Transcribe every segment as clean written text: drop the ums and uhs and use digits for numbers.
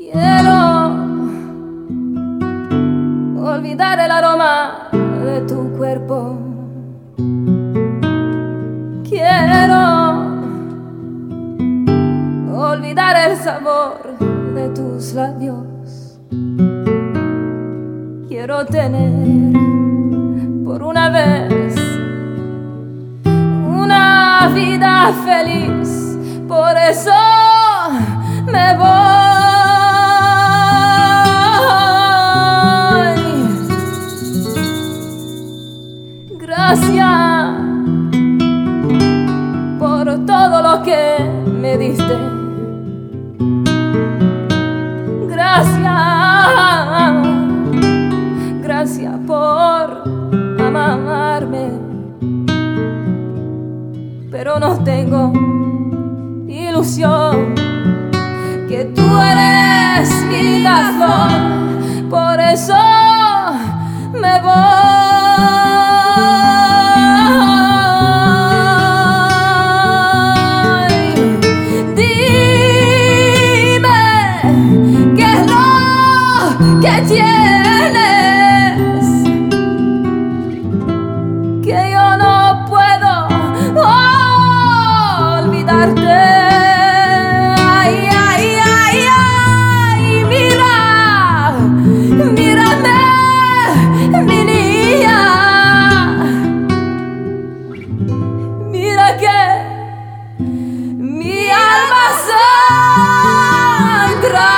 Quiero olvidar el aroma de tu cuerpo. Quiero olvidar el sabor de tus labios. Quiero tener por una vez una vida feliz. Por eso me voy. Gracias por todo lo que me diste. Gracias por amarme. Pero no tengo ilusión que tú eres mi flor. Por eso me voy. ¿Qué tienes que yo no puedo olvidarte? Ay, ay, ay, ay, mira, mírame, mi niña. Mira que mi alma sangra.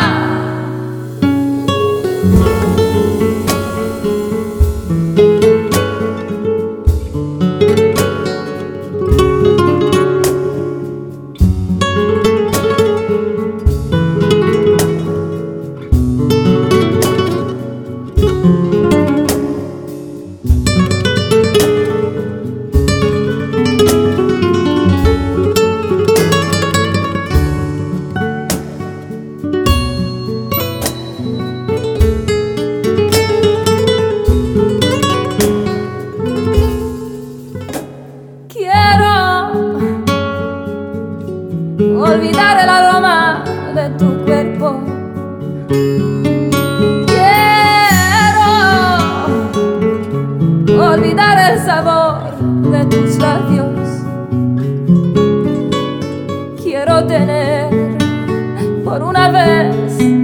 Olvidar el aroma de tu cuerpo. Quiero olvidar el sabor de tus labios. Quiero tener por una vez